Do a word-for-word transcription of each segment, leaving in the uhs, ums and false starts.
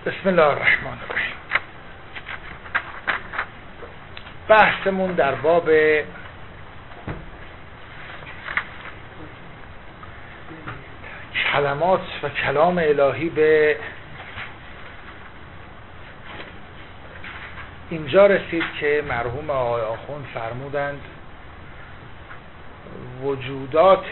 بسم الله الرحمن الرحیم. بحثمون در باب کلمات و کلام الهی به اینجا رسید که مرحوم آقای آخوند فرمودند وجودات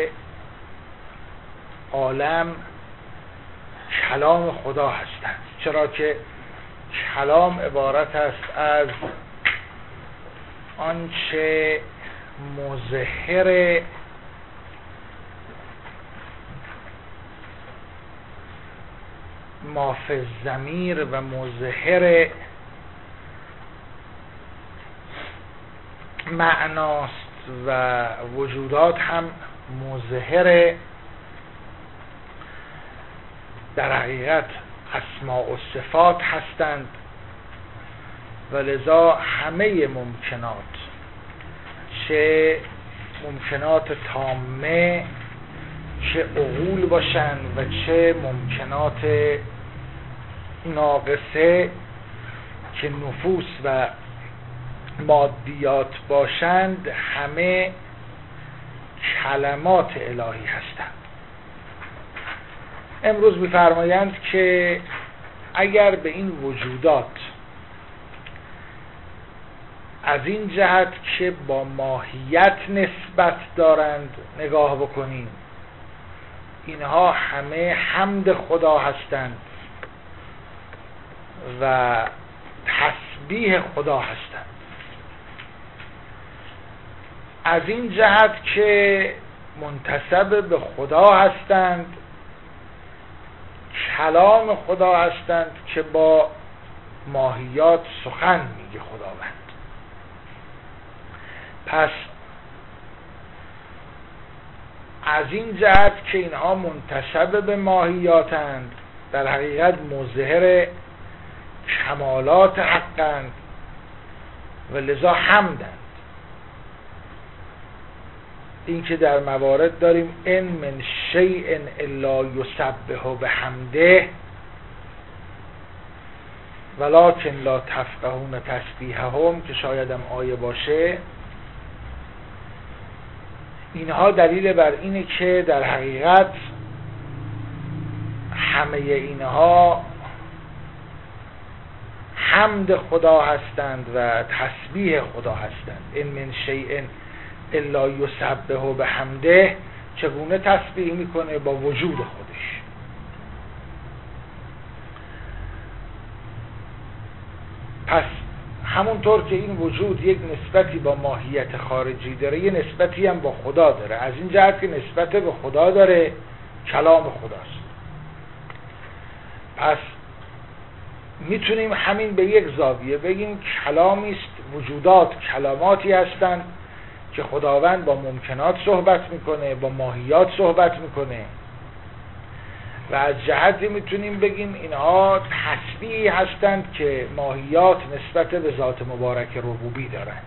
عالم کلام خدا هستند، چرا که کلام عبارت است از آنچه مظهر ما فی الضمیر و مظهر معناست و وجودات هم مظهر در حقیقت اسماء و صفات هستند و لذا همه ممکنات، چه ممکنات تامه چه عقول باشند و چه ممکنات ناقصه که نفوس و مادیات باشند، همه کلمات الهی هستند. امروز می‌فرمایند که اگر به این وجودات از این جهت که با ماهیت نسبت دارند نگاه بکنیم، اینها همه حمد خدا هستند و تسبیح خدا هستند. از این جهت که منتسب به خدا هستند، کلام خدا هستند که با ماهیات سخن میگه خداوند. پس از این جهت که اینها منتسب به ماهیاتند، در حقیقت مظهر کمالات حقند و لذا حمدند. این که در موارد داریم ان من شیء الا یسبح بحمده ولکن لا تفقهون تسبیحهم، که شاید هم آیه باشه، اینها دلیل بر اینه که در حقیقت همه اینها حمد خدا هستند و تسبیح خدا هستند. ان من شیء الا یسبح بحمده، چگونه تسبیح میکنه؟ با وجود خودش. پس همونطور که این وجود یک نسبتی با ماهیت خارجی داره، یه نسبتی هم با خدا داره. از این جهت که نسبت به خدا داره، کلام خداست. پس میتونیم همین به یک زاویه بگیم کلامی است، وجودات کلاماتی هستند که خداوند با ممکنات صحبت میکنه، با ماهیات صحبت میکنه، و از جهتی میتونیم بگیم اینها تسبیحی هستند که ماهیات نسبت به ذات مبارک ربوبی دارند.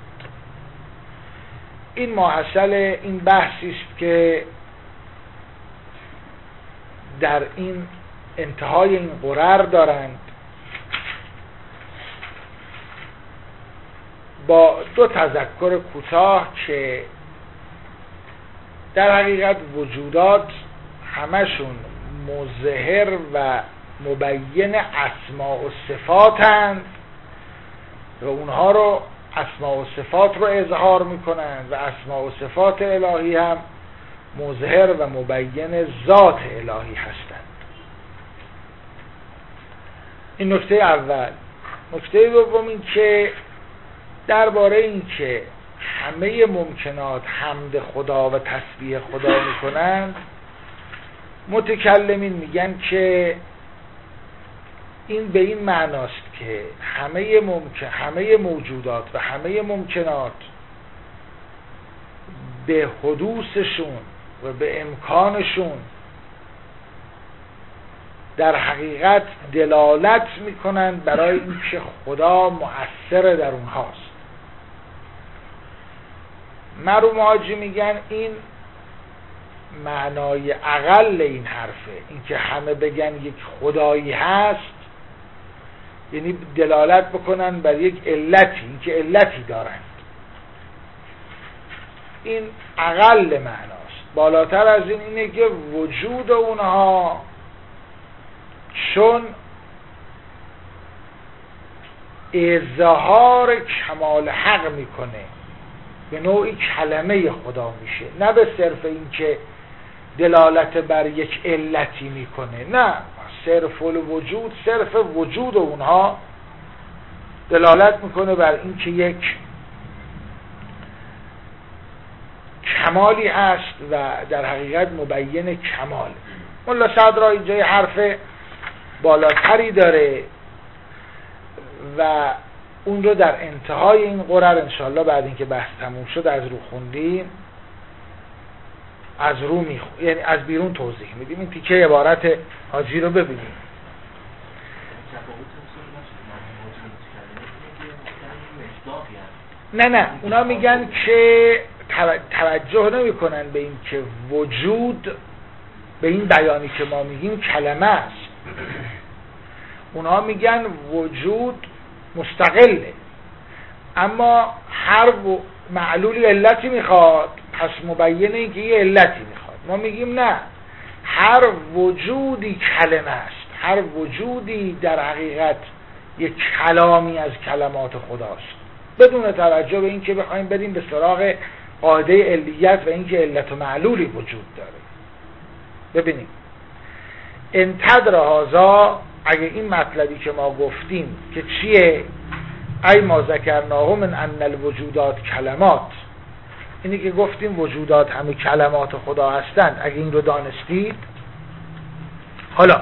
این ماحصل این بحثی است که در این انتهای این قرر دارند. با دو تذکر کوتاه که در حقیقت وجودات همشون مظهر و مبین اسماء و صفاتند و اونها رو اسماء و صفات رو اظهار میکنند و اسماء و صفات الهی هم مظهر و مبین ذات الهی هستند. این نکته اول. نکته دوم این که درباره این که همه ممکنات حمد خدا و تسبیح خدا میکنند، متکلمین میگن که این به این معناست که همه ممکن همه موجودات و همه ممکنات به حدوثشون و به امکانشون در حقیقت دلالت میکنند برای اینکه خدا مؤثر در اونهاست. مرحوم حاجی میگن این معنای اقل این حرفه، اینکه همه بگن یک خدایی هست، یعنی دلالت بکنن بر یک علتی، اینکه علتی دارند. این اقل معناست. بالاتر از این اینه که وجود اونها چون اظهار کمال حق میکنه، به نوعی کلمه خدا میشه، نه به صرف این که دلالت بر یک علتی میکنه، نه، صرف الوجود، صرف وجود اونها دلالت میکنه بر این که یک کمالی هست و در حقیقت مبین کمال. ملا صدرا اینجا حرف بالاتری داره و اون رو در انتهای این قرر انشاءالله بعد اینکه بحث تموم شد از رو خوندیم از رو میخون، یعنی از بیرون توضیح میدیم. این تیکه عبارت حاجی رو ببینیم. نه نه اونا میگن که توجه نمی کنن به این که وجود به این بیانی که ما میگیم کلمه است. اونا میگن وجود مستقله، اما هر معلولی علتی میخواد، پس مبینه این که یه علتی میخواد. ما میگیم نه، هر وجودی کلمه است، هر وجودی در حقیقت یک کلامی از کلمات خداست، بدون توجه به این که بخوایم بریم به سراغ قاعده علیت و اینکه علت و معلولی وجود داره. ببینیم انتدر هذا، اگه این مطلبی که ما گفتیم که چیه، ای ما ذکرناه من ان الوجودات کلمات، اینی که گفتیم وجودات همه کلمات خدا هستند، اگه این رو دانستید، حالا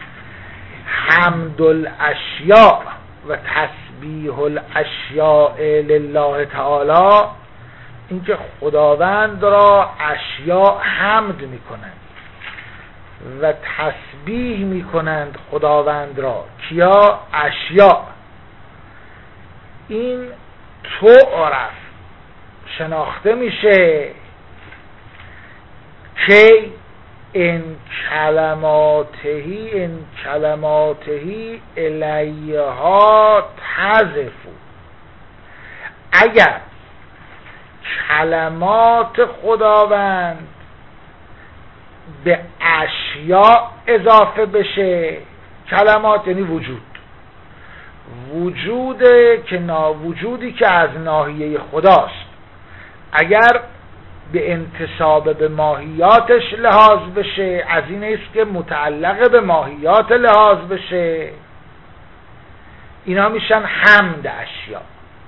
حمد الاشیاء و تسبیح الاشیاء لله تعالی، اینکه خداوند را اشیاء حمد میکنند و تسبیح میکنند خداوند را. کیا؟ اشیاء. این تعرف شناخته میشه که این کلماتهی این کلماتهی الیها تزفو، اگر کلمات خداوند به اشیاء اضافه بشه، کلمات یعنی وجود، وجود که نا وجودی که از ناحیه خداست، اگر به انتساب به ماهیاتش لحاظ بشه، از این است که متعلق به ماهیات لحاظ بشه، اینا میشن حمد اشیاء.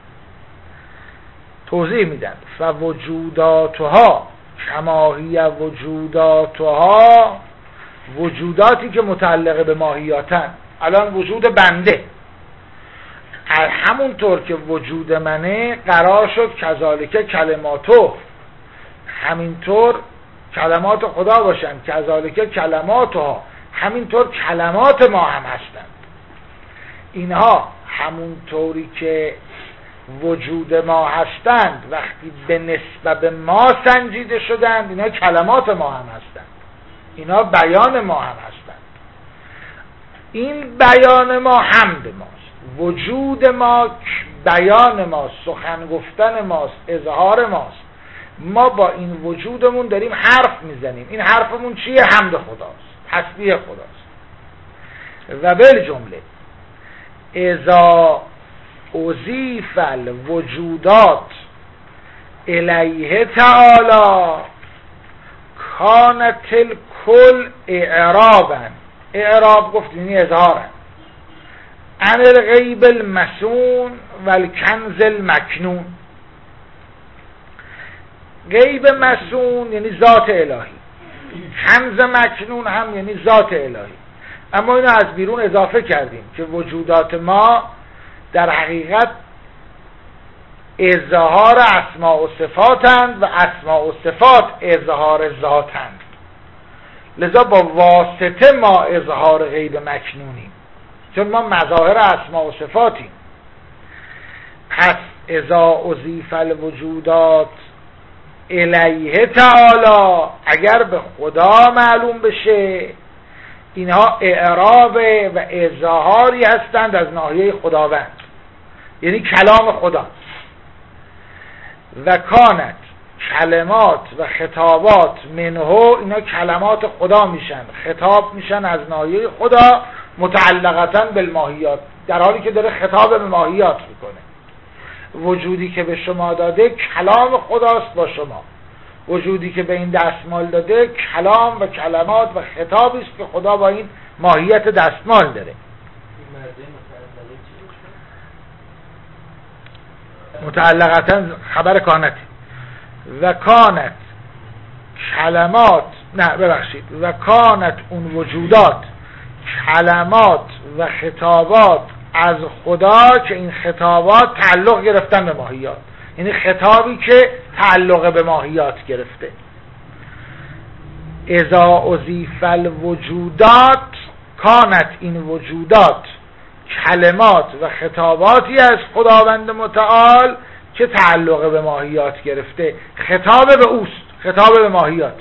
توضیح میدن فوجوداتها کماهی وجوداتها، وجوداتی که متعلق به ماهیاتن. الان وجود بنده همونطور که وجود منه قرار شد کذالک کلماتو، همینطور کلمات خدا باشن، کذالک کلماتها، همینطور کلمات ما هم هستند. اینها همونطوری که وجود ما هستند وقتی به نسبت به ما سنجیده شدند، اینا کلمات ما هم هستند، اینا بیان ما هم هستند. این بیان ما حمد ماست، وجود ما بیان ماست، سخن گفتن ماست، اظهار ماست. ما با این وجودمون داریم حرف میزنیم. این حرفمون چیه؟ حمد خداست، تسبیح خداست. و بالجمله اذا اضیف الوجودات الیه تعالی کانت الکل اعرابا، اعراب گفتیم یعنی اظهارا، عن الغیب المسون و الکنز المکنون. غیب مسون یعنی ذات الهی، کنز مکنون هم یعنی ذات الهی. اما اینو از بیرون اضافه کردیم که وجودات ما در حقیقت اظهار اسماء و صفاتند و اسماء و صفات اظهار ذاتند، لذا با واسطه ما اظهار غیب مکنونیم، چون ما مظاهر اسماء و صفاتیم. پس اذا اضیف الوجودات الیه تعالی، اگر به خدا معلوم بشه اینها اعراب و اظهاری هستند از ناحیه خداوند، یعنی کلام خدا. و کانت کلمات و خطابات منه، اینا کلمات خدا میشن، خطاب میشن از ناحیه خدا، متعلقتاً بالماهیات، در حالی که داره خطاب به ماهیات میکنه. وجودی که به شما داده کلام خداست با شما، وجودی که به این دستمال داده کلام و کلمات و خطابی است که خدا با این ماهیت دستمال داره. متعلقتاً خبر کانت. و کانت کلمات، نه ببخشید، و کانت اون وجودات کلمات و خطابات از خدا که این خطابات تعلق گرفتن به ماهیات، یعنی خطابی که تعلق به ماهیات گرفته. اذا اضیف الوجودات، کانت این وجودات کلمات و خطاباتی از خداوند متعال که تعلق به ماهیات گرفته، خطاب به اوست، خطاب به ماهیات.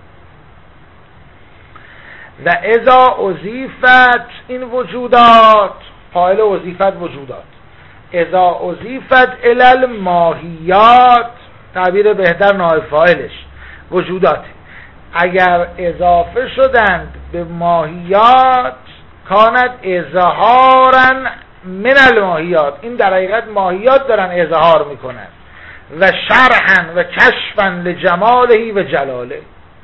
و اذا اضیفت این وجودات، فاعل اضیفت وجودات، اذا اضیفت الی الماهیات، تعبیر بهتر نائب فاعلش وجودات، اگر اضافه شدند به ماهیات، کانت اظهارا من الماهیات، این در حقیقت ماهیات دارن اظهار میکنن، و شرحا و کشفا لجماله و جلاله.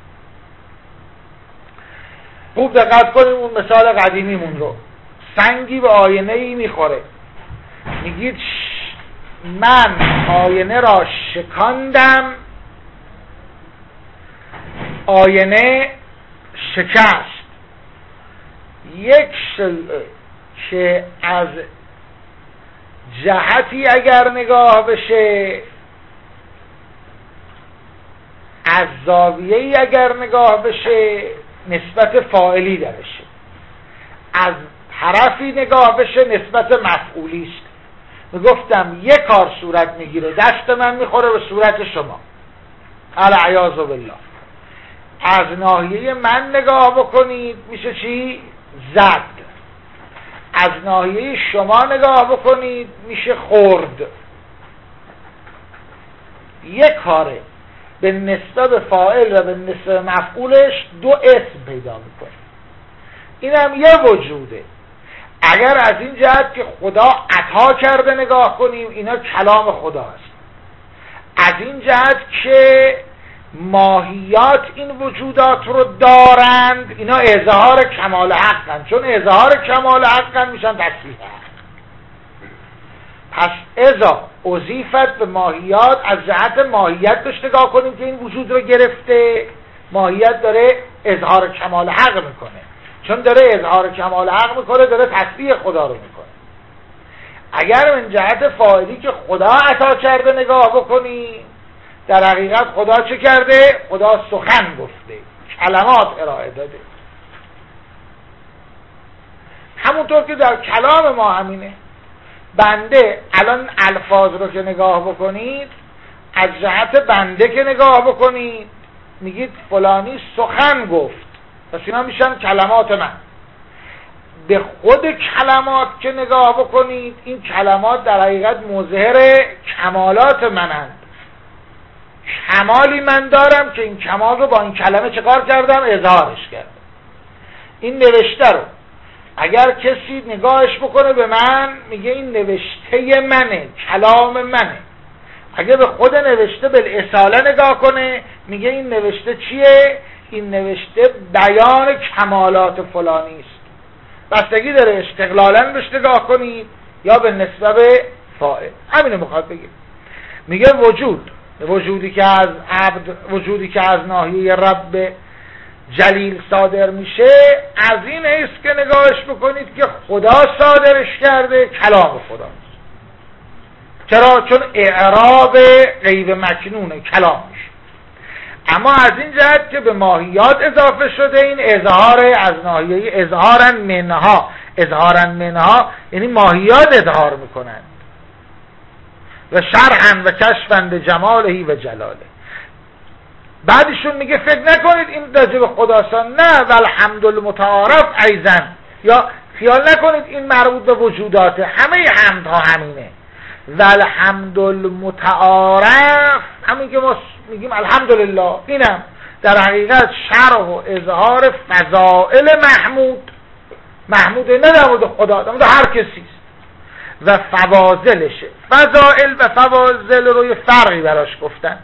خوب دقت کنیم اون مثال قدیمیمون رو. سنگی به آینه ای میخوره، میگید من آینه را شکاندم، آینه شکست. یک شیء که از جهتی اگر نگاه بشه، از زاویه‌ای اگر نگاه بشه، نسبت فاعلی درشه، از طرفی نگاه بشه نسبت مفعولی است. میگفتم یک کار صورت میگیره، دست من میخوره به صورت شما، العیاذ بالله، از ناحیه من نگاه بکنید میشه چی؟ زد. از ناحیه شما نگاه بکنید میشه خورد. یک کاره به نسبت فاعل و به نسبت مفعولش دو اسم پیدا میکنه. این هم یه وجوده. اگر از این جهت که خدا عطا کرده نگاه کنیم، اینا کلام خدا است. از این جهت که ماهیات این وجودات رو دارند، اینا اظهار کمال حقن، چون اظهار کمال حقن میشن تصریح حق. پس اذا اضیفت به ماهیات، از جهت ماهیت داشت نگاه کنیم که این وجود رو گرفته، ماهیت داره اظهار کمال حق میکنه، چون داره اظهار کمال حق میکنه، داره تصریح خدا رو میکنه. اگر من جهت فاعلی که خدا عطا کرده نگاه بکنیم، در حقیقت خدا چه کرده؟ خدا سخن گفته، کلمات ارائه داده. همونطور که در کلام ما همینه. بنده الان الفاظ رو که نگاه بکنید، از جهت بنده که نگاه بکنید میگید فلانی سخن گفت، پس اینا میشن کلمات من. به خود کلمات که نگاه بکنید، این کلمات در حقیقت مظهر کمالات منند. کمالی من دارم که این کمال رو با این کلمه چه کار کردم؟ اظهارش کردم. این نوشته رو اگر کسی نگاهش بکنه به من، میگه این نوشته منه، کلام منه. اگه به خود نوشته بالاصاله نگاه کنه، میگه این نوشته چیه؟ این نوشته بیان کمالات فلانی است. بستگی داره استقلالاً بهش نگاه کنید یا به نسبت به فاعل. همینو میخواد بگه. میگه وجود، وجودی که از عبد، وجودی که از ناحیه رب جلیل صادر میشه، از این است که نگاهش بکنید که خدا صادرش کرده، کلام خداست. چرا؟ چون اعراب غیب مکنونه، کلام میشه. اما از این جهت که به ماهیات اضافه شده، این اظهار از ناحیه اظهارن منها، اظهارن منها یعنی ماهیات اظهار میکنند. و شرحا و کشفا لجماله و جلاله. بعدشون میگه فکر نکنید این راجع به خداست، نه والحمد المتعارف ایزن، یا خیال نکنید این مربوط به وجوداته، همه حمدها همینه. والحمد المتعارف همین که ما میگیم الحمدلله، اینم در حقیقت شرح و اظهار فضائل محمود، محمود نه در مورد خدا، در مورد هر کسی است، و فواضلشه. فضائل و فواضل رو یه فرقی براش گفتن.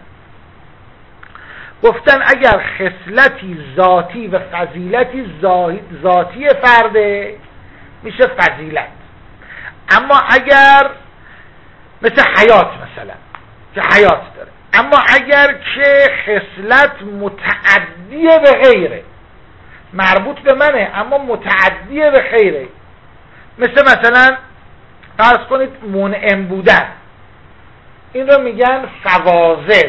گفتن اگر خصلتی ذاتی و فضیلتی ذاتی فرده میشه فضیلت، اما اگر مثل حیات مثلا که حیات داره، اما اگر که خصلت متعدیه به غیره، مربوط به منه اما متعدیه به غیره، مثل مثلا فرض کنید منعم بودن، این رو میگن فواضل.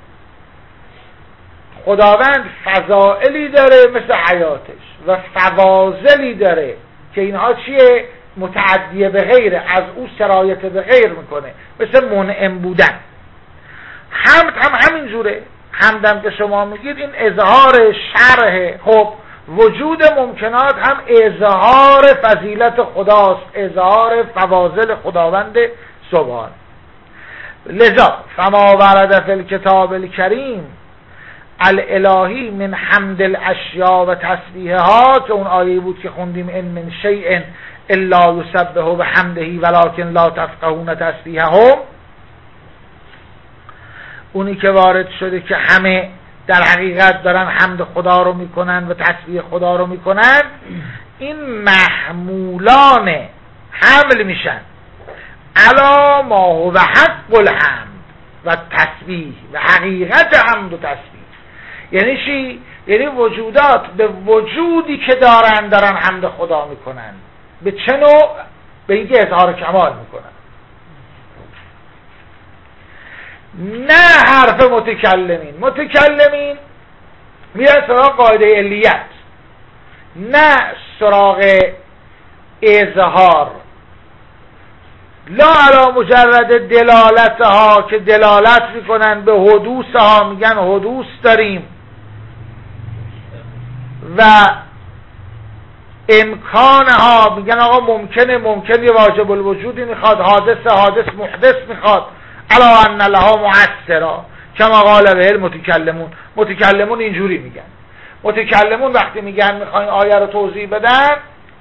خداوند فضائلی داره مثل حیاتش و فواضلی داره که اینها چیه؟ متعدیه به غیره، از او سرایت به غیر میکنه، مثل منعم بودن. حمد هم همین جوره، حمدم که شما میگید این اظهار شرح، خب وجود ممکنات هم اظهار فضیلت خداست، اظهار فواضل خداوند سبحان. لذا فما ورد فی الکتاب الکریم الالهی من حمد الاشیاء و تسبیحها، که اون آیه بود که خوندیم ان من شیء الا یسبح بحمده ولکن لا تفقهون تسبیحهم، اونی که وارد شده که همه در حقیقت دارن حمد خدا رو میکنن و تسبیح خدا رو میکنن، این محمولان حمل میشن علا ما هو حق الحمد و تسبیح و حقیقت حمد و تسبیح. یعنی چی؟ یعنی وجودات به وجودی که دارن دارن حمد خدا میکنن. به چه نوع؟ به اینکه اظهار کمال میکنن، نه حرف متکلمین. متکلمین میرن سراغ قاعده علیت، نه سراغ اظهار، لا علی مجرد دلالتها که دلالت میکنن به حدوثها، میگن حدوث داریم، و امکانها میگن آقا ممکنه، ممکن یه واجب الوجودی میخواد، حادث حادث محدث میخواد، الا ان لها مؤثرا کما قال به المتکلمون. متکلمون اینجوری میگن. متکلمون وقتی میگن میخواین آیه رو توضیح بدن،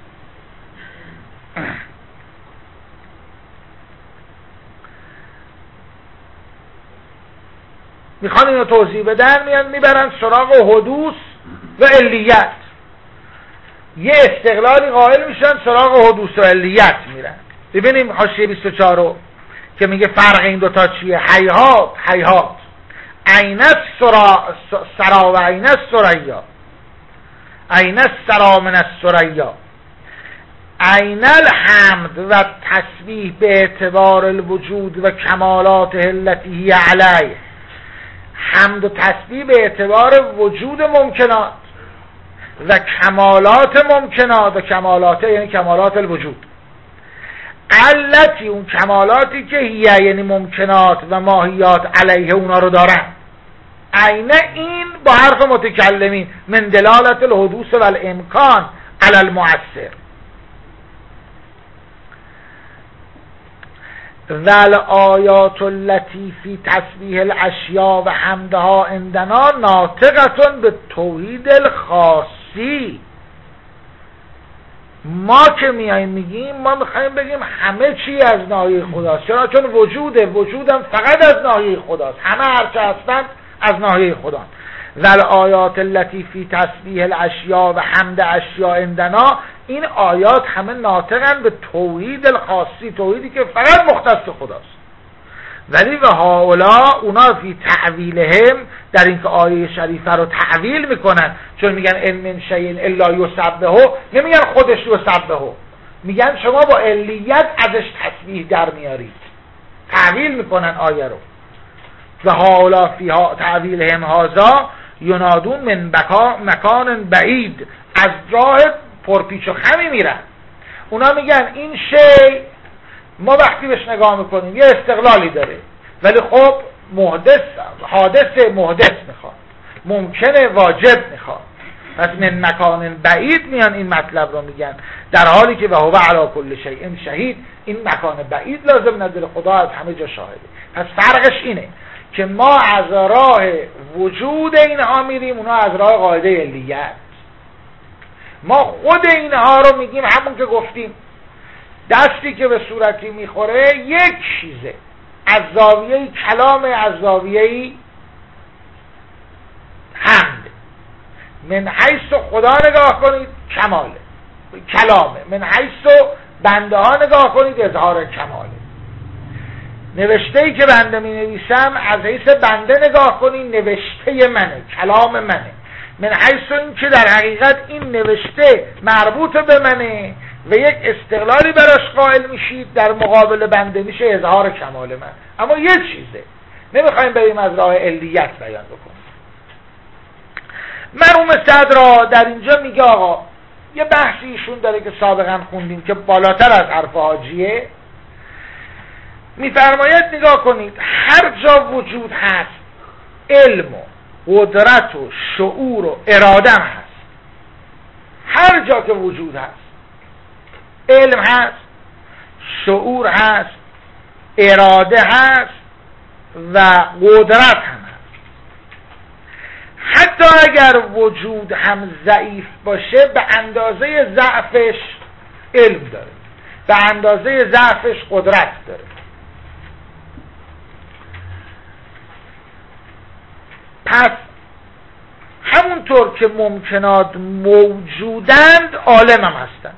میخوان اینو توضیح بدن، میان میبرن سراغ حدوث و علیت، یه استقلالی قائل میشن، سراغ حدوث و علیت میرن. ببینیم حاشیه بیست و چهار رو که میگه فرق این دوتا چیه. حیات حیات عین السرا سرا و عین السریا، عین السرا من السریا، عین الحمد و تسبیح به اعتبار الوجود و کمالات التي هی علیه. حمد و تسبیح به اعتبار وجود ممکنات و کمالات ممکنات، و کمالات یعنی کمالات الوجود، التی اون کمالاتی که هیه یعنی ممکنات و ماهیات علیه اونا رو دارن. عین این با حرف متکلمین من دلالت الحدوث و الامکان علی المؤثر. ول آیات التي فی تسبیح الاشیاء و حمدها عندنا ناطقتون به توحید الخاصی. ما که میاییم میگیم، ما میخوایم بگیم همه چی از ناحیه خداست. چرا؟ چون وجوده، وجودم فقط از ناحیه خداست، همه هرچه هستن از ناحیه خدا. ول آیات التي فی تسبیح الاشیاء و حمد اشیاء عندنا، این آیات همه ناطقن به توحید الخاصی، توحیدی که فقط مختص خداست. ولی و هؤلاء اونا فی تعویلهم، در اینکه آیه شریفه رو تعویل میکنن، چون میگن ان من شیء الا یسبحه، نمیگن خودش یسبحه، میگن شما با علیت ازش تسبیح در میارید، تعویل میکنن آیه رو. و هؤلاء فی تعویلهم هذا ینادون من بکا مکان بعید، از راه پرپیچ و خمی میرن. اونا میگن این شی ما وقتی بهش نگاه میکنیم یه استقلالی داره، ولی خب محدث، حادث محدث میخواد، ممکنه واجب میخواد. پس من مکان بعید میان این مطلب رو میگن، در حالی که و هو علی کل شیء شهید، این مکان بعید لازم نداره، خدا از همه جا شاهده. پس فرقش اینه که ما از راه وجود اینها میریم، اونا از راه قاعده علیت. ما خود اینها رو میگیم همون که گفتیم، دستی که به صورتی میخوره یک چیزه، از زاویه کلام، از زاویه حمد. من حیث خدا نگاه کنید کماله کلامه، من حیث بنده ها نگاه کنید اظهار کماله. نوشته‌ای که بنده می نویسم از حیث بنده نگاه کنید نوشته منه، کلام منه. من حیث این که در حقیقت این نوشته مربوط به منه و یک استقلالی براش قائل میشید، در مقابل بنده میشه اظهار کمال من. اما یه چیزه، نمیخوایم بریم از راه علیت بیان بکنیم. مرحوم صدرا در اینجا میگه آقا یه بحثی ایشون داره که سابقا خوندیم که بالاتر از حرف حاجیه، میفرماید نگاه کنید هر جا وجود هست علم و قدرت و شعور و اراده هست، هر جا که وجود هست علم هست، شعور هست، اراده هست و قدرت هم هست. حتی اگر وجود هم ضعیف باشه به اندازه ضعفش علم داره، به اندازه ضعفش قدرت داره. پس همونطور که ممکنات موجودند عالم هم هستند،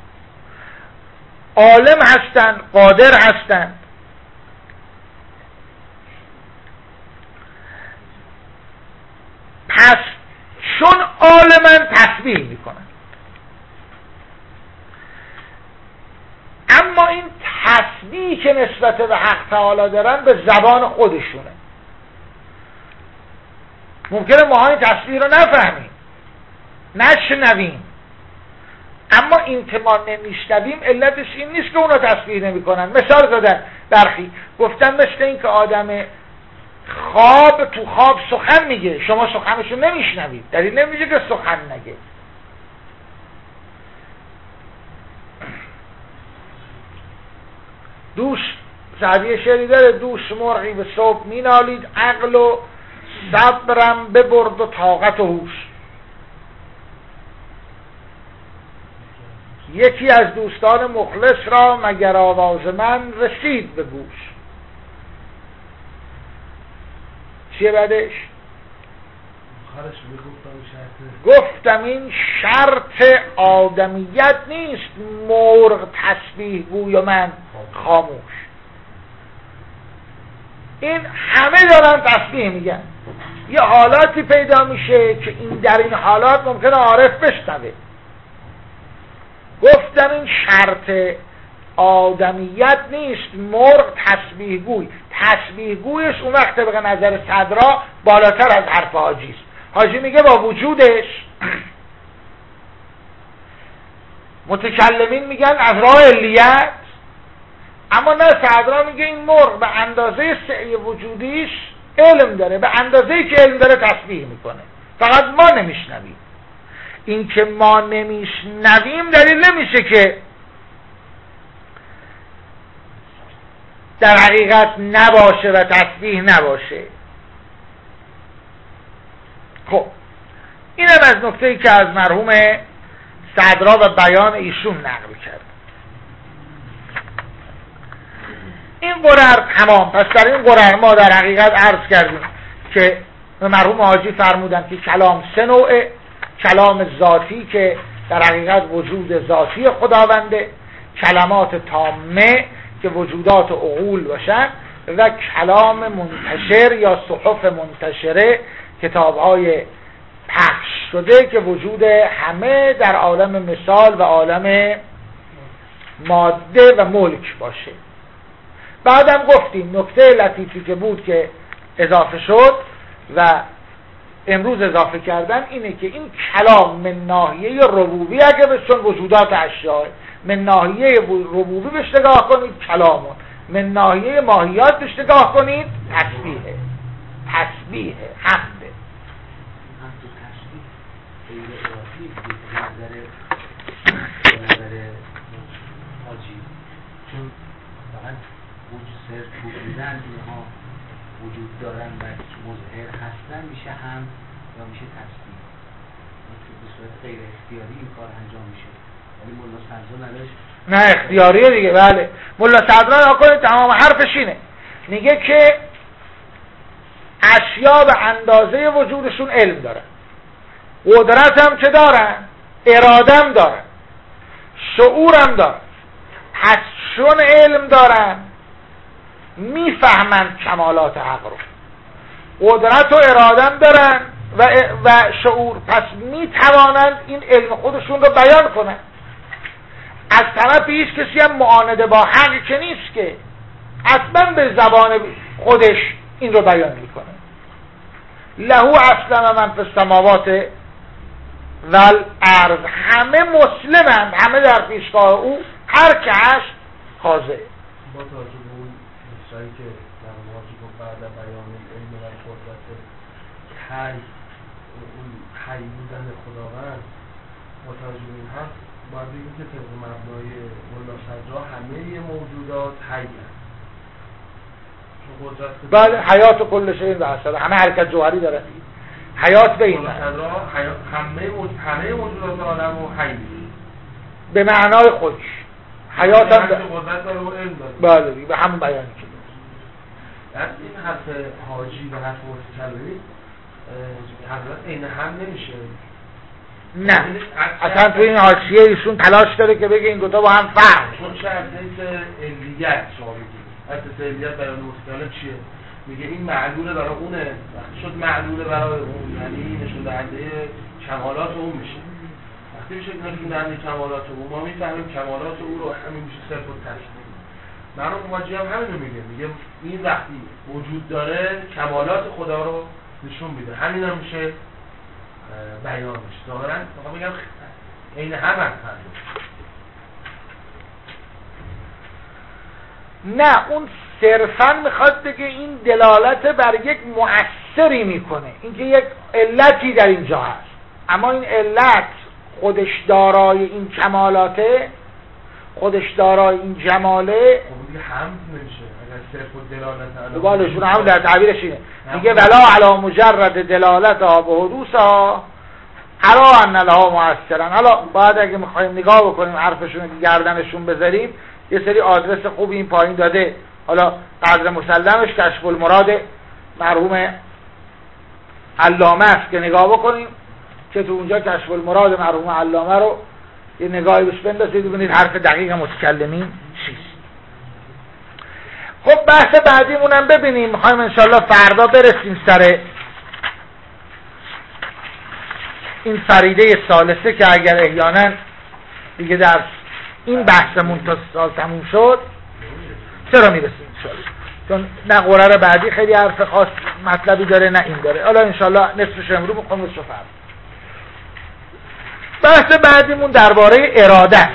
عالم هستند، قادر هستند. پس چون عالمن تسبیح میکنن، اما این تسبیح که نسبت به حق تعالی دارن به زبان خودشونه. ممکنه ما این تسبیح رو نفهمیم، نشنویم، اما این که ما نمیشنویم علتش این نیست که اونا تسبیح نمی کنن. مثال زدن برخی، گفتن مثل این که آدم خواب تو خواب سخن میگه، شما سخنشو نمیشنوید، در این نمیشه که سخن نگه. دوش سعدی شعری داره، دوش مرغی به صبح مینالید، عقل و صبرم ببرد و طاقت و هوش. یکی از دوستان مخلص را مگر آواز من رسید به گوش. چیه بعدش؟ گفتم این شرط آدمیت نیست مرغ تسبیح گوی و من خاموش. این همه دارن تسبیح میگن. یه حالاتی پیدا میشه که این در این حالات ممکنه عارف بشنوه. گفتم این شرط آدمیت نیست مرغ تسبیح گوی. تسبیح گویش اون وقت به نظر صدرا بالاتر از حرف حاجی است. حاجی میگه با وجودش، متکلمین میگن از راه علیت، اما نه، صدرا میگه این مرغ به اندازه سعی وجودیش علم داره، به اندازه‌ای که علم داره تسبیح میکنه، فقط ما نمیشنویم. این که ما نمیشنویم دلیل نمیشه که در حقیقت نباشه و تسبیح نباشه. خب اینم از نکته‌ای که از مرحوم صدرا و بیان ایشون نقل کرد. این قرر تمام. پس در این قرر ما در حقیقت عرض کردیم که مرحوم حاجی فرمودن که کلام سه نوعه: کلام ذاتی که در حقیقت وجود ذاتی خداونده، کلمات تامه که وجودات عقول باشن، و کلام منتشر یا صحف منتشره، کتاب‌های پخش شده که وجود همه در عالم مثال و عالم ماده و ملک باشه. بعدم گفتیم نکته لطیفی که بود که اضافه شد و امروز اضافه کردن اینه که این کلام من ناحیه ربوبی اگه به چون وجودات اشیاء، من ناحیه ربوبی بهش نگاه کنید کلامون، من ناحیه ماهیات بهش نگاه کنید تسبیحه، تسبیحه، حمده. غیر ارادی دیگه نظر نظر حاجی، چون فقط وجود صرف بودن اینها وجود دارن و مظهر هستن میشه هم یا میشه تصدیق، به صورت غیر اختیاری این کار انجام میشه. ولی مولا صدرا نداشت نه اختیاریه دیگه. بله مولا صدرا آقای تمام حرفش اینه، میگه که اشیا به اندازه وجودشون علم دارن، قدرت هم که دارن، ارادم دارن، شعورم دارن. پس چون علم دارن میفهمن کمالات حق رو، قدرت و ارادم دارن و, و شعور، پس میتوانند این علم خودشون رو بیان کنن. از طرف هیچ کسی هم معانده با حق که نیست که اصلا به زبان خودش این رو بیان میکنه. لهو اسلم من فی السماوات و الارض، همه مسلمند، همه در پیشگاه او، هر که هست خاضع. با توجه به اون نصایی که در واجب و بعد بیان علم و قدرت حی، اون حی بودن خداوند، با توجه به این حرف باید بگیم که طبق مبنای مولا صدرا همه موجودات حی هست. بله حیات و کل شیء و اصلا همه حرکت جوهری دارن، حیات به این مولا صدرا همه همه موجودات عالم و حی به معنای خودش، حیات هم داره، قدرت داره و علم داره. بله به همون بیانی که در این حرف حاجی و حرف متکلمی حضرت عین هم نمیشه. نه اصلا تو این حاشیه ایشون تلاش داره که بگه این دوتا با هم فرق، چون چه از حیث علیت شما بگید از حیث علیت بیان متکلم چیه؟ میگه این معلوله برای اونه، وقتی شد معلوله برای اون یعنی نشون دهنده کمالات اون میشه. وقتی میشه نشون دهنده کمالات اون، ما میفهمیم کمالات او رو، همین میشه صرف و تشبیه. مرحوم حاجی هم همین رو میگه، میگه این وقتی وجود داره کمالات خدا رو نشون میده، همین هم میشه بیان میشه. ظاهرا میخوام بگم عین هم هست. نه اون صرفا میخواد بگه این دلالت بر یک مؤثری میکنه، اینکه یک علتی در اینجا هست، اما این علت خودش دارای این کمالاته، خودش دارای این جماله. خب دیگه حمد نمیشه اگر صرف و دلالت علی بالشون هم در تعبیرش اینه، میگه ولا علی مجرد دلالت ها به حدوث ها علا ان لها مؤثرا. حالا بعد اگه میخوایم نگاه بکنیم حرفشون که گردنشون بذاریم، یه سری آدرس خوبی این پایین داده، حالا قدر مسلمش کشف المراد مرحوم علامه است که نگاه بکنیم که تو اونجا کشف المراد مرحوم علامه رو یه نگاهی بهش بندازید ببینید حرف دقیق متکلمین چیست. خب بحث بعدیمون هم ببینیم، میخوایم انشالله فردا برسیم سر این فریده ثالثه که اگر احیانا دیگه در این بحثمون تا سال تموم شد چرا میرسیم انشالله، چون نه قرار بعدی خیلی حرف خاص مطلبی داره نه این داره. حالا انشالله نصفش امروز میخوام نصف فردا. بحث بعدیمون درباره اراده است.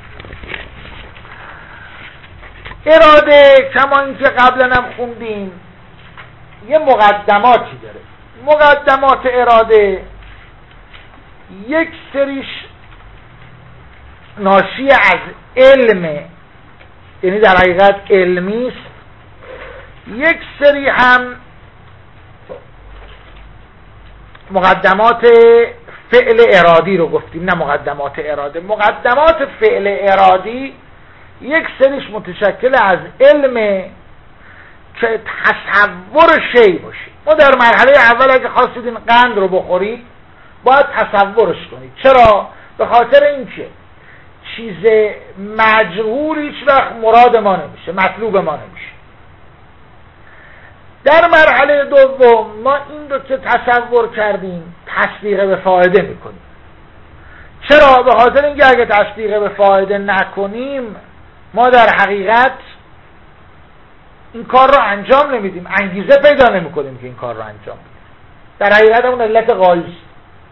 اراده کما اینکه قبلا هم خوندیم یه مقدماتی داره. مقدمات اراده یک سریش ناشی از علم، یعنی در حقیقت علمی است، یک سری هم مقدمات فعل ارادی رو گفتیم، نه مقدمات اراده. مقدمات فعل ارادی یک سریش متشکل از علم که تصور شی باشه. ما در مرحله اول اگه خواستید این قند رو بخورید باید تصورش کنید. چرا؟ به خاطر اینکه چیز مجهول هیچ وقت مراد ما نمیشه، مطلوب ما نمیشه. در مرحله دوم ما این رو که تصور کردیم تصدیق به فایده میکنیم. چرا؟ به خاطر اینکه اگه تصدیق به فایده نکنیم ما در حقیقت این کار رو انجام نمیدیم، انگیزه پیدا نمیکنیم که این کار رو انجام بدیم. در حقیقت اون علت غایی است.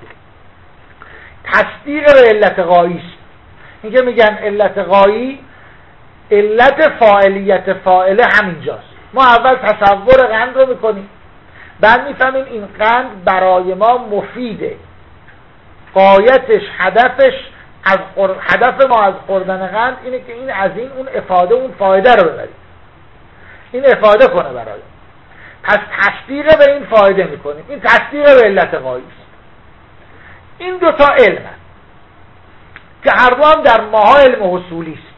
تصدیق به علت غایی است. این که میگن علت غایی، علت فاعلیت فاعله همینجاست. ما اول تصور قند رو میکنیم، بعد میفهمیم این قند برای ما مفیده، غایتش هدفش از خور... هدف ما از خوردن قند اینه که این از این اون افاده اون فایده رو ببریم، این افاده کنه برای، پس تصدیق به این فایده میکنیم، این تصدیق به علت غایی است. این دوتا علم هست که هر دو هم در ماها علم حصولی است.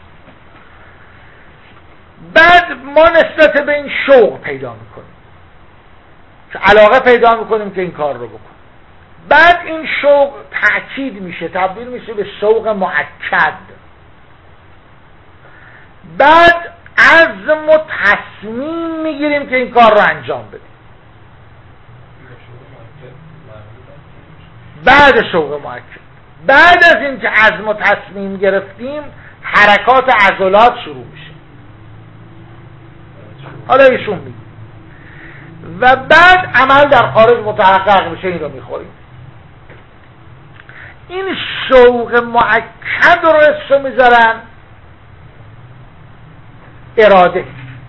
بعد ما نسبت به این شوق پیدا میکنیم، علاقه پیدا میکنیم که این کار رو بکنیم. بعد این شوق تأکید میشه، تبدیل میشه به شوق مؤکد. بعد عزم و تصمیم میگیریم که این کار رو انجام بدیم. بعد شوق مؤکد، بعد از این که عزم و تصمیم گرفتیم، حرکات عضلات شروع میشه. حالا ایشون میگه و بعد عمل در خارج متحقق میشه، این رو میخوریم. این شوق مؤکد رو اسم میذارن اراده.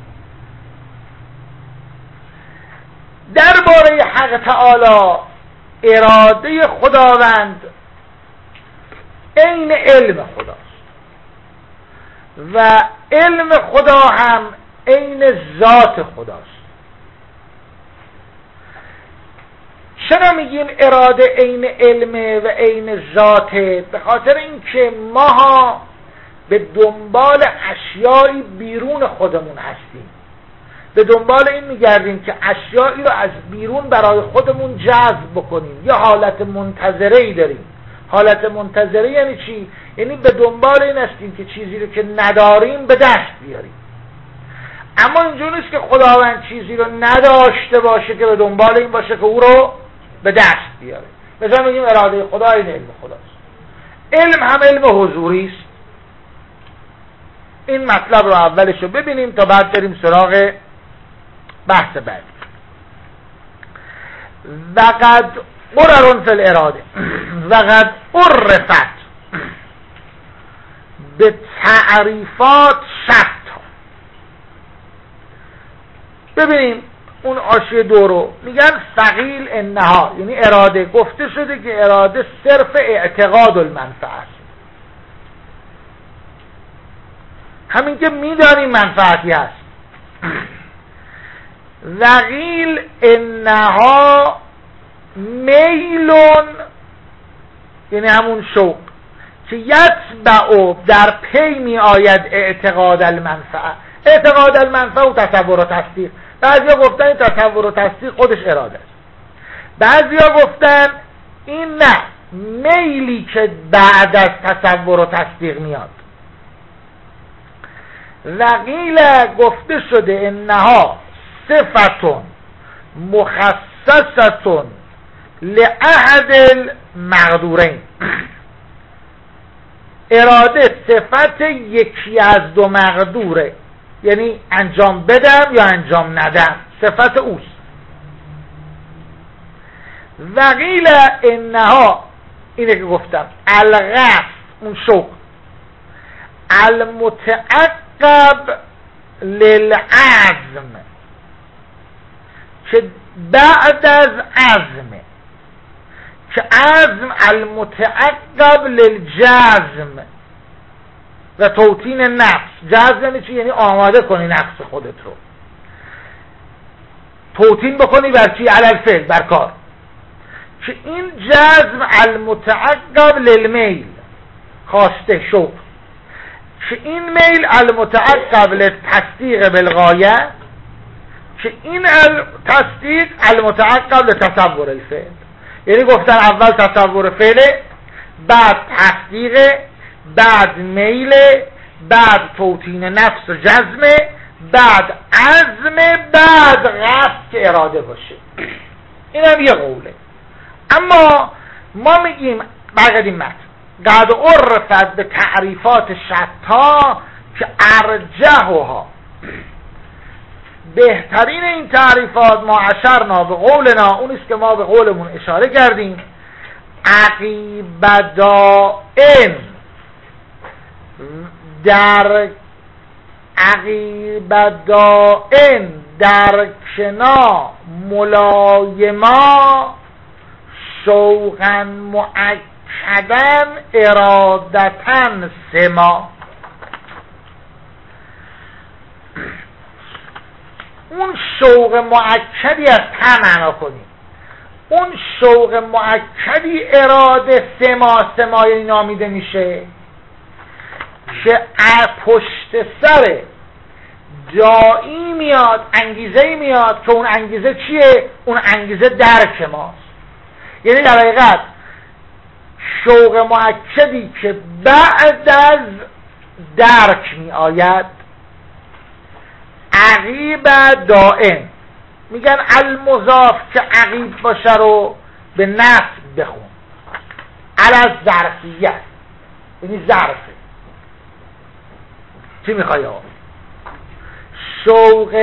درباره حق تعالی اراده خداوند عین علم خداست و علم خدا هم عین ذات خداست. چرا میگیم اراده عین علم و عین ذاته؟ به خاطر اینکه ما به دنبال اشیایی بیرون خودمون هستیم، به دنبال این میگردیم که اشیایی رو از بیرون برای خودمون جذب بکنیم. یه حالت منتظره‌ای داریم. حالت منتظره یعنی چی؟ یعنی به دنبال این هستیم که چیزی رو که نداریم به دست بیاریم. اما اینجور نیست که خداوند چیزی رو نداشته باشه که به دنبال این باشه که او رو به دست بیاره. مثلا میگیم اراده خدا این علم خداست. علم هم علم حضوری است. این مطلب رو اولش رو ببینیم تا بعد بریم سراغ بحث بعد. وقد قررون فی الاراده وقد عرفت به تعریفات شتا. ببینیم اون حاشیه دو رو میگن ثقیل انها، یعنی اراده. گفته شده که اراده صرف اعتقاد المنفعه است، همین که میدانیم منفعتی هست. ثقیل انها میلون، یعنی همون شوق که یتبع در پی می آید اعتقاد المنفعه. اعتقاد المنفعه و تصور و تصدیق. بعضیا گفتن تصور و تصدیق خودش اراده است، بعضیا گفتن این نه، میلی که بعد از تصور و تصدیق میاد. وقیل گفته شده انها صفتون مخصصتون لأحد المقدورین. اراده صفت یکی از دو مقدوره، یعنی انجام بدم یا انجام ندم، صفت اوست. وقیل انها، اینه که گفتم، الغف، اون شوق، المتعقب للعزم، که بعد از عزم، که عزم المتعقب للجزم و توطین نفس. جزم یعنی چی؟ یعنی آماده کنی نفس خودت رو، توطین بکنی بر چی؟ علی الفعل، بر کار. که این جزم المتعقب للمیل، خواسته، شوق، که این میل المتعقب للتصدیق بالغایه، که این تصدیق المتعقب لتصور الفعل. یعنی گفتن اول تصور فعله، بعد تصدیق، بعد میل، بعد توطین نفس و جزم، بعد عزم، بعد قصد که اراده باشه. این هم یه قوله. اما ما میگیم برگردیم متن، قد عرفت به تعریفات شتا که ارجحها، بهترین این تعریفات ما اشرنا به قولنا، اونیست که ما به قولمون اشاره کردیم، عقیب دائن، در عقیب دائن، در کنا، ملایما، شوقا مؤکدا ارادتا سما. اون شوق مؤکدی از ته معنا کنیم، اون شوق مؤکدی اراده سما، سما یعنی نامیده میشه که پشت سر داعی میاد، انگیزه میاد که اون انگیزه چیه؟ اون انگیزه درک ماست. یعنی در حقیقت شوق مؤکدی که بعد از درک می آید، عقیب دائم. میگن المضاف که عقیب باشه رو به نصب بخون، علی ظرفیت یعنی ظرفه. چی میخوای آقا؟ شوق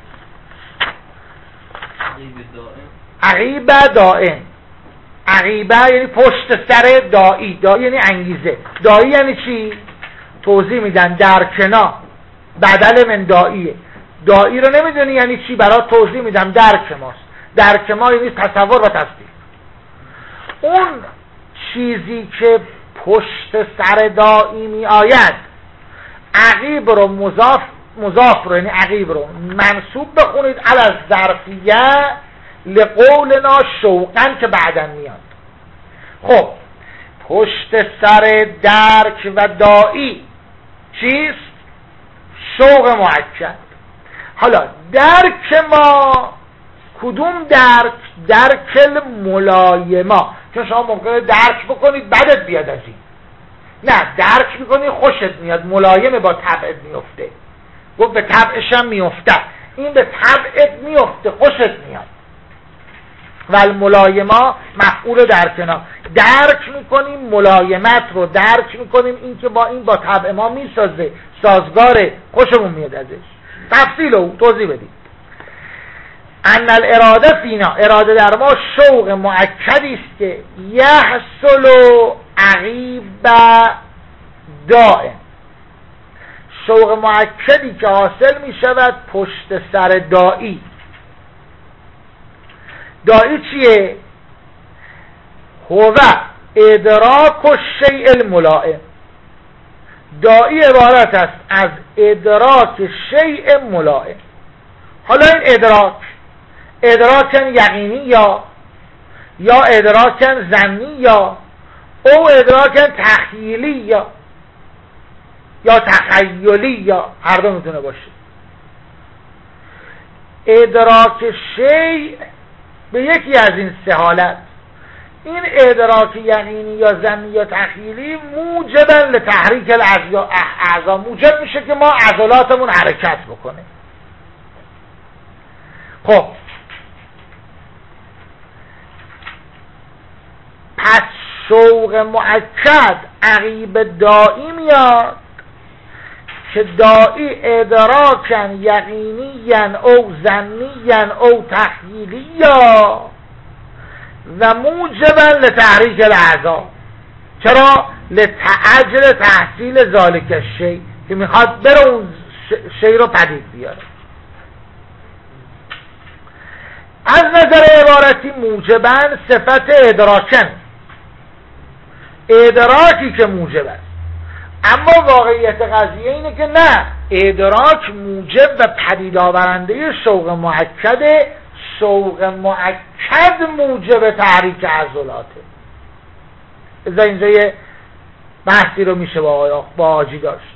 عقیب دائم. عقیبه یعنی پشت سر داعی، داعی یعنی انگیزه. داعی یعنی چی؟ توضیح میدن در کنار بدل من داعیه. داعی رو نمیدونی یعنی چی؟ برای توضیح میدم. درک ماست. درک ما یعنی تصور و تصدیق. اون چیزی که پشت سر داعی می آید، عقیب رو مضاف مضاف رو یعنی عقیب رو منصوب بخونید علی ظرفیه لقولنا شوقا که بعدن میاد. خب پشت سر درک و داعی چیست؟ شوق مؤکد. حالا درک ما کدوم درک؟ درک ملایما. چون شما ممکنه درک بکنید بدت بیاد از این، نه درک میکنی خوشت میاد، ملایمه، با طبعت میفته. گفت به طبعش هم میفته، این به طبعت میفته، خوشت میاد. والملایما مفعول درکنا. درک میکنیم ملایمت رو، درک میکنیم این که با این با طبع ما میسازه، سازگاره، خوشمون میاد ازش. تفصیل رو توضیح بدیم. ان الاراده فینا، اراده در ما شوق مؤکدی است که یحصل عقیب دائم. شوق مؤکدی که حاصل می شود پشت سر داعی. داعی چیه؟ هو ادراک الشیء الملائم. داعی عبارت است از ادراک شیء ملائم. حالا این ادراک ادراکن یقینی یا یا ادراکن ظنی یا او ادراکن تخیلی یا یا تخیلی یا هر دو میتونه باشه. ادراک شیء به یکی از این سه حالت، این ادراک یقینی یا ظنی یا تخیلی موجبا لتحریک الاعضا، موجب میشه که ما عضلاتمون حرکت بکنه. خب پس شوق مؤکد عقیب داعی میاد که داعی ادراکن یقینیاً او ظنیاً او تخیلیاً و موجباً لتحریک الاعضا. چرا؟ لتعجل تحصیل ذالک الشیء، که میخواد بره اون شیء رو پدید بیاره. از نظر عبارتی موجباً صفت ادراکن، ادراکی که موجب است. اما واقعیت قضیه اینه که نه، ادراک موجب و پدید آورنده شوق مؤکده. شوق مؤکد موجب تحریک عضلاته. از اینجا یه بحثی رو میشه با آجی داشت.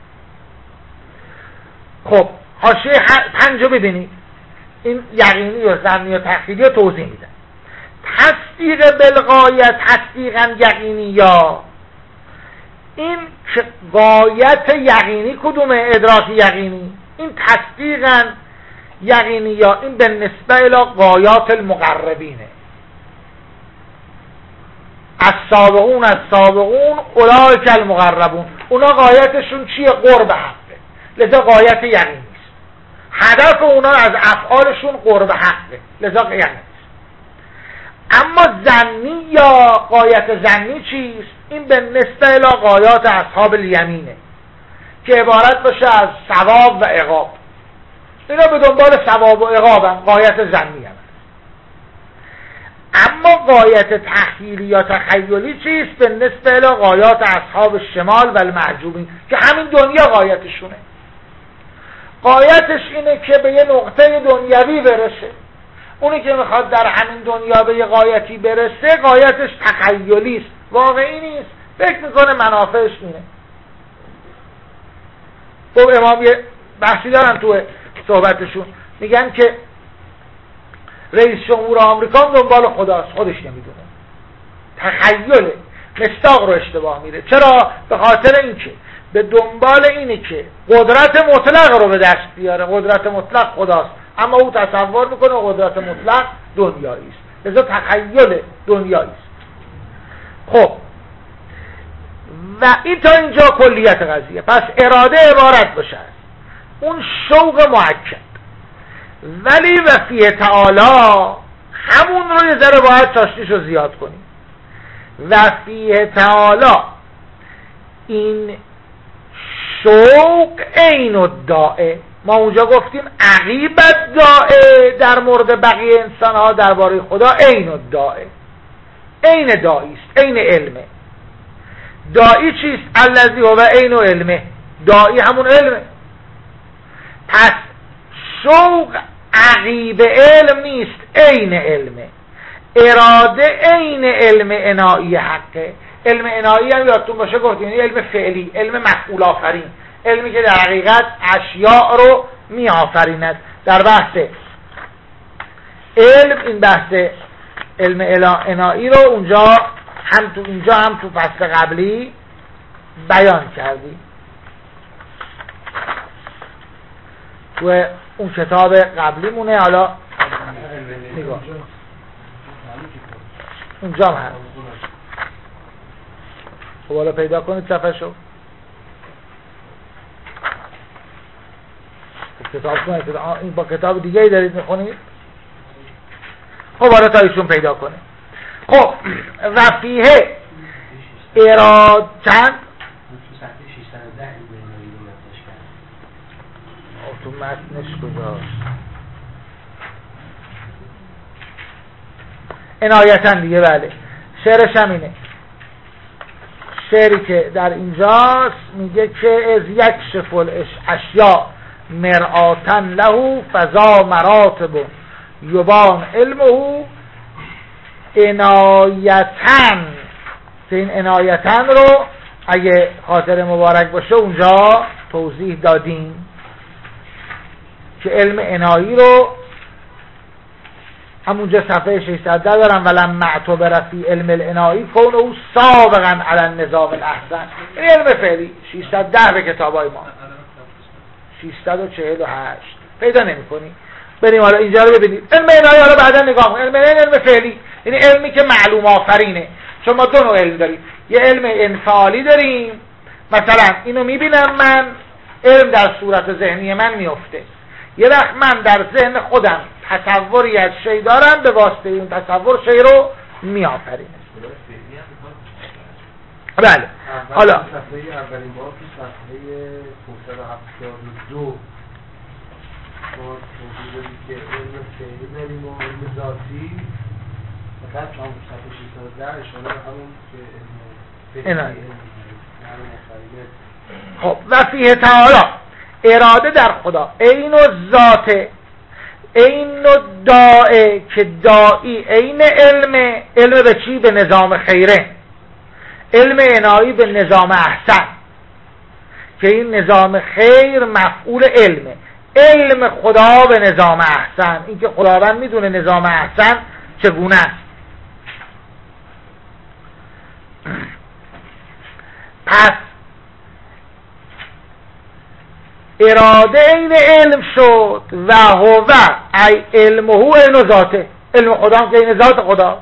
خب حاشیه پنجو ببینید، این یقینی و ظنی و تخیلی رو توضیح میدن. تصدیق بالغایت، تصدیقا یقینی یا، این که غایت یقینی کدومه؟ ادراک یقینی. این تصدیقا یقینی یا این به نسبه الی غایات المقربینه. از سابقون از سابقون اولئک المقربون، اونا غایتشون چیه؟ قرب حقه، لذا غایت یقینی است. هدف اونا از افعالشون قرب حقه، لذا یقینی. اما ظنی یا غایت ظنی چیست؟ این به نسبه الی غایات اصحاب الیمینه که عبارت باشه از ثواب و عقاب. اینا به دنبال ثواب و عقابن، غایت ظنی هم. اما غایت تخیلی یا تخیلی چیست؟ به نسبت غایات اصحاب الشمال و المعجوبین که همین دنیا غایتشونه. غایتش اینه که به یه نقطه دنیوی برسه. اونی که میخواد در همین دنیا به یه غایتی برسه غایتش تخیلی است، واقعی نیست، فکر میکنه منافعش اینه. خب امام یه بحثی دارن تو صحبتشون، میگن که رئیس جمهور آمریکا دنبال خداست، خودش نمیدونه، تخیله، مصداق رو اشتباه میره. چرا؟ به خاطر اینکه به دنبال اینه که قدرت مطلق رو به دست بیاره. قدرت مطلق خداست، اما او تصور میکنه قدرت مطلق دنیایی است، لذا تخیل دنیایی است. خب و این تا اینجا کلیت قضیه. پس اراده عبارت باشه اون شوق مؤکد، ولی و فیه تعالی همون رو یه ذره باید چاشنیش رو زیاد کنیم. و فیه تعالی این شوق عین الداعی، ما اونجا گفتیم عقیبت داعی در مورد بقیه انسان ها درباره خدا عین الداعی، عین داعی است، عین علمه. داعی چیست؟ الذی هو عین علمه، داعی همون علمه. پس شوق عقیب علم نیست، عین علمه. اراده عین علم انایی حقه. علم انایی هم یادتون باشه گفتیم یعنی علم فعلی، علم مفعول آفرین، علمی که در حقیقت اشیاء رو می آفریند. در بحث علم این بحث علم انایی رو اونجا هم تو اینجا هم تو فصل قبلی بیان کردیم. تو اون کتاب قبلی مونه، حالا نگاه اونجا هم هست. خب حالا پیدا کنید صفحه شو. کتاب کنید این با کتاب دیگه ای دارید میخونید. خب حالا تا ایشون پیدا کنه. خب وفیه اراد چند تو متنش گذاشت عنایتاً دیگه. بله شعرش هم اینه، شعری که در اینجاست میگه که از یک شفل اشیاء مرآتن له فضا مراتب یبان علمه عنایتن. که این عنایتن رو اگه خاطر مبارک باشه اونجا توضیح دادیم که علم عنایی رو همونجا صفحه ششصد دارم. ولم معتبر فی علم العنایی کونه او سابقا علی النظام الاحسن. این علم فعلی ششصد ده به کتابای ما ششصد و چهل و هشت پیدا نمی کنی. بریم حالا اینجا رو ببینید. علم عنایی حالا بعدا نگاه کنیم. علم عنایی علم فعلی، یعنی علمی که معلوم آفرینه. چون ما دو نوع علم داریم، یه علم انفعالی داریم، مثلا اینو میبینم من، علم در صورت ذهنی من میفته. یه وقت من در ذهن خودم تصوری از شی دارم، به واسطه اون تصور شی رو میآفرینه. بله حالا صفحه اولین بار تو صفحه پانصد و هفتاد و دو ما توضیح دادیم که علم فعلی داریم و علم ذاتی. فقط هم صفحه ششصد و ده اشاره به همون که علم فعلی. خب و فیه تعالی اراده در خدا عین الذات عین الداعی، که داعی عین علم. علم به چی؟ به نظام خیره. علم عنایی به نظام احسن، که این نظام خیر مفعول علمه. علم خدا به نظام احسن، این که خداوند میدونه نظام احسن چگونه است. پس اراده این علم شد و هو ای علمه عین ذاته، علم خدا که این ذات خدا.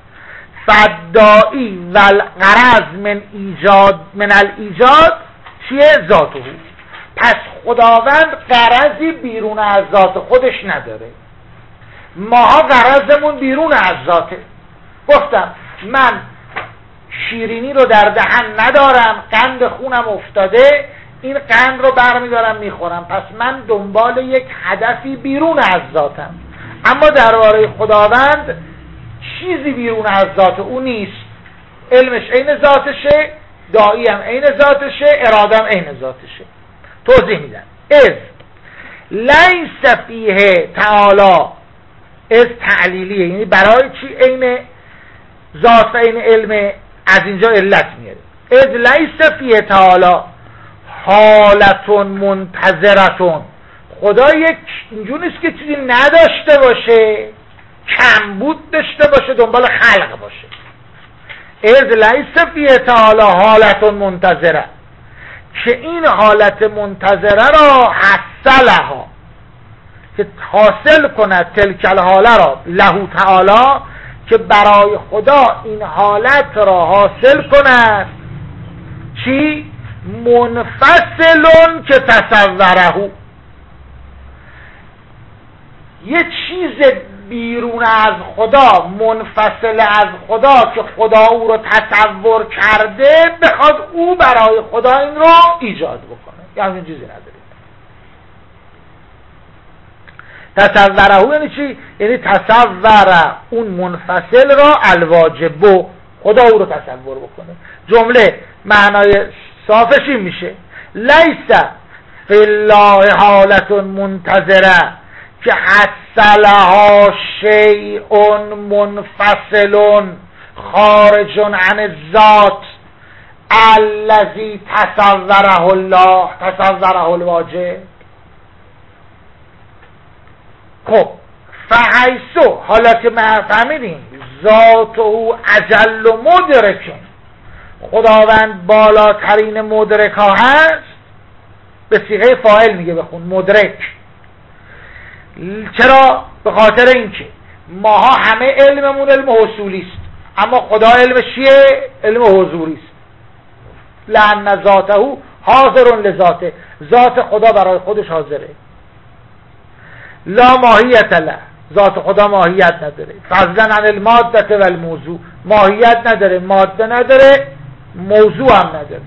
فدائی و الغرض من ایجاد من الایجاد چیه؟ ذاته. پس خداوند غرضی بیرون از ذات خودش نداره، ماها غرضمون بیرون از ذاته. گفتم من شیرینی رو در دهن ندارم، قند خونم افتاده، این قند رو برمیدارم میخورم، پس من دنبال یک هدفی بیرون از ذاتم. اما درباره خداوند چیزی بیرون از ذات او نیست. علمش عین ذاتشه، داعی هم عین ذاتشه، اراده هم عین ذاتشه. توضیح میدن. از لیس فیه تعالی، از تعلیلیه، یعنی برای چی عین ذات و عین علم، از اینجا علت میاره. از لیس فیه تعالی حالتون منتظرتون، خدا یک اینجور نیست که چیزی نداشته باشه، کمبود داشته باشه، دنبال خلق باشه. از لیس فیه تعالی حالتون منتظره، که این حالت منتظره را حصلها، که حاصل کند تلک الحاله را له تعالی، که برای خدا این حالت را حاصل کند. چی؟ منفصلون که تصوره، یه چیز بیرون از خدا، منفصل از خدا، که خدا او رو تصور کرده، بخواد او برای خدا این رو ایجاد بکنه. یعنی این چیزی نداره. تصوره یعنی چی؟ یعنی تصور اون منفصل را الواجب، خدا او رو تصور بکنه. جمله معنای صافش این میشه لیس فی الله حالت منتظره، که حصلها شیء منفصل خارج عن الذات الذی تصوره الله تصوره الواجب. خب فحیثو، حالا که ما فهمیدیم ذات او اجل و مدرکه، خداوند بالاترین مدرک ها هست، به صیغه فاعل میگه بخون مدرک. چرا؟ به خاطر اینکه ماها همه علممون علم حصولی است، اما خدا علمش چیه؟ علم حضوری است. لأن ذاته حاضر لذاته، ذات خدا برای خودش حاضره. لا ماهیت له، ذات خدا ماهیت نداره. فضلا عن الماده و الموضوع، ماهیت نداره، ماده نداره، موضوع هم نداره.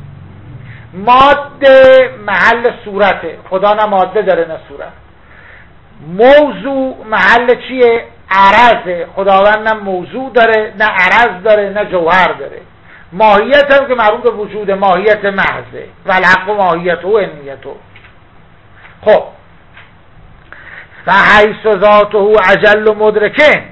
ماده محل صورته، خدا نه ماده داره نه صورت. موضوع محل چیه؟ عرضه، خداوند نه موضوع داره نه عرض داره نه جوهر داره. ماهیت هم که مربوط به وجود، ماهیت محضه. و الحق و ماهیت و انیت و. خب فحیث ذاته اجل و مدرکه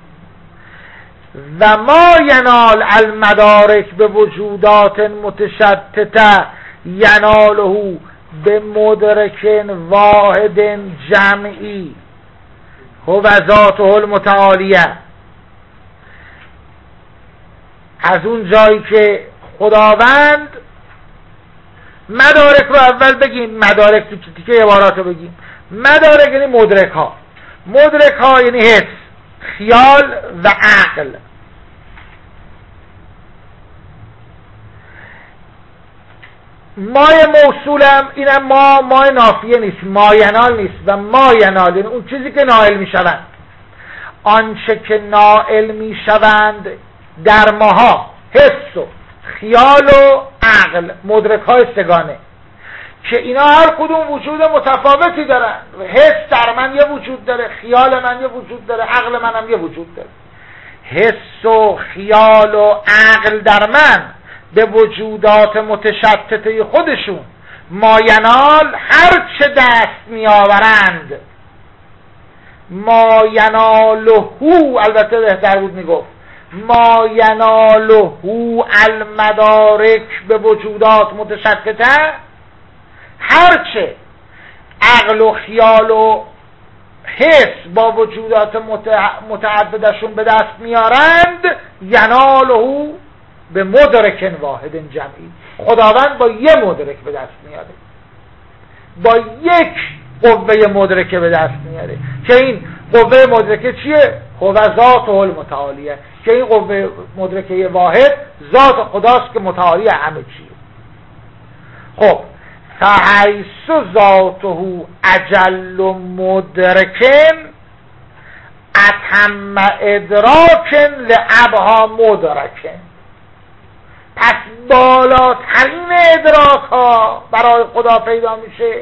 و ما ینال المدارک به وجودات متشتته یناله به مدرک واحد جمعی هو ذاته المتعالیه. از اون جایی که خداوند مدارک رو اول بگیم، مدارک تو تیکه عبارات رو بگیم. مدارک یعنی مدرک ها، مدرک ها یعنی حس، خیال و عقل. مای موصولم اینم ما مای نافیه نیست، ماینال نیست. و ماینال یعنی اون چیزی که نائل می شوند، آنچه که نائل می شوند در ماها، حس و خیال و عقل، مدرک های سگانه، که اینا هر کدوم وجود متفاوتی دارن. حس در من یه وجود داره، خیال من یه وجود داره، عقل من هم یه وجود داره. حس و خیال و عقل در من به وجودات متشتته خودشون ماینال هر چه دست می آورند، ماینالهو، البته بهتر بود می گفت ماینالهو المدارک به وجودات متشتته، هرچه عقل و خیال و حس با وجودات متعددشون به دست میارند، ینالهو به مدرک واحد جمعی، خداوند با یه مدرک به دست میاره، با یک قوه مدرکه به دست میاره. که این قوه مدرکه چیه؟ قوه ذات المتعالیه، که این قوه مدرکه واحد ذات خداست که متعالی همه چیه. خب فحیث ذاته اجل مدرکن اتم ادراکن لابها مدرکن، پس بالاترین ادراک ها برای خدا پیدا میشه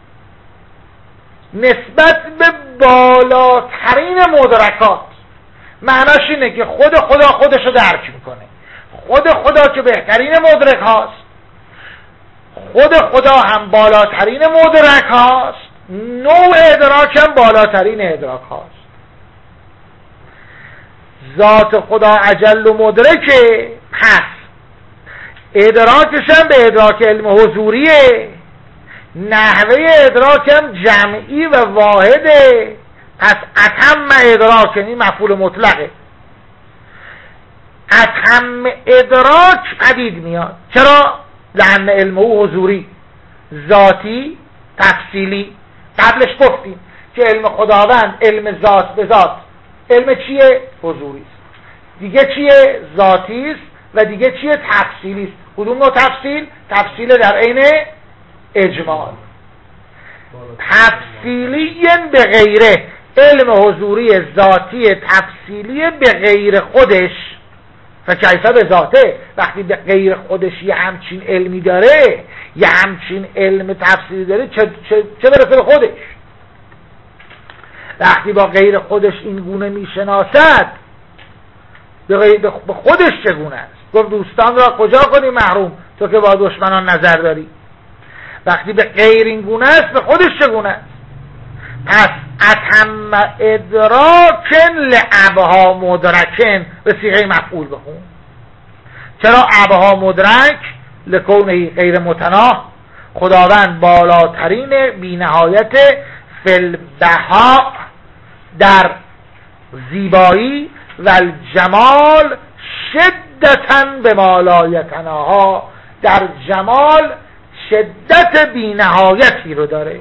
نسبت به بالاترین مدرکات. معناش اینه که خود خدا خودشو درک میکنه، خود خدا که بهترین مدرک هاست، خود خدا هم بالاترین مدرک هاست، نوع ادراک هم بالاترین ادراک هاست. ذات خدا اجل و مدرکه، پس ادراکش هم به ادراک علم حضوریه، نحوه ادراک هم جمعی و واحده. پس اتم ادراک یعنی مفعول مطلقه، اتم ادراک پدید میاد. چرا؟ لأن علم او حضوری، ذاتی، تفصیلی. قبلش گفتیم که علم خداوند علم ذات به ذات، علم چیه؟ حضوری است. دیگه چیه؟ ذاتی است. و دیگه چیه؟ تفصیلی است. کدوم نوع تفصیل؟ تفصیل در عین اجمال. تفصیلی به غیره، علم حضوری ذاتی تفصیلی به غیر خودش. فکیفه به ذاته، وقتی به غیر خودش یه همچین علمی داره، یه همچین علم تفصیلی داره، چه, چه, چه برسه به خودش؟ وقتی با غیر خودش این گونه میشناسد، به, به خودش چگونه است؟ گفت دوستان را کجا کنی محروم، تو که با دشمنان نظر داری. وقتی به غیر این گونه است، به خودش چگونه است؟ پس اتم ادراکن لعبها مدرکن، به صیغه مفعول بخون. چرا عبها مدرک؟ لکونه غیر متناه، خداوند بالاترین بی نهایت فلبها در زیبایی و الجمال شدتاً به مالایتناها، در جمال شدت بی نهایتی رو داره.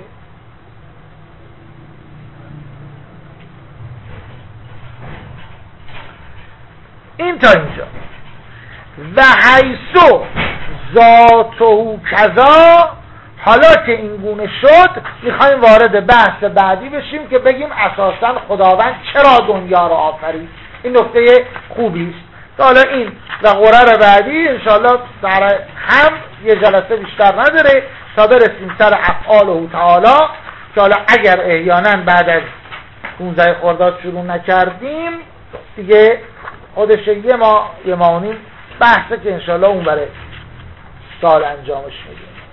این تا اینجا. و حیثو ذاته کذا، حالا که این گونه شد میخوایم وارد بحث بعدی بشیم که بگیم اساساً خداوند چرا دنیا رو آفرید. این نکته خوبی است. حالا این و قرار بعدی انشاءالله سر هم یه جلسه بیشتر نداره تا برسیم سر افعاله تعالی، که حالا اگر احیانا بعد از پونزده خرداد شروع نکردیم دیگه خودش یه ما یه ماه و نیم بحثه که انشاءالله اون برای سال انجامش میدیم.